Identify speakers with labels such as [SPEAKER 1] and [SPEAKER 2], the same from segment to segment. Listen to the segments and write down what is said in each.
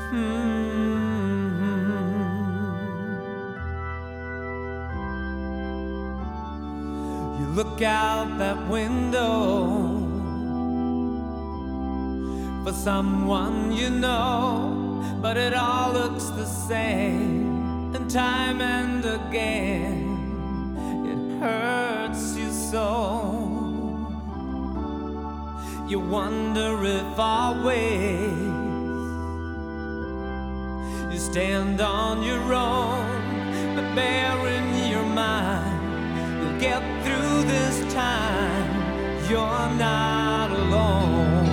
[SPEAKER 1] You look out that window for someone you know, but it all looks the same, and time and again it hurts you so. You wonder if always you stand on your own, but bear in your mind you'll get through this time. You're not alone.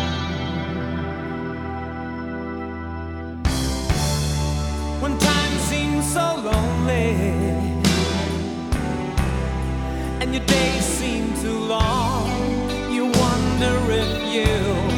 [SPEAKER 1] When time seems so lonely and your days seem too long, you wonder if you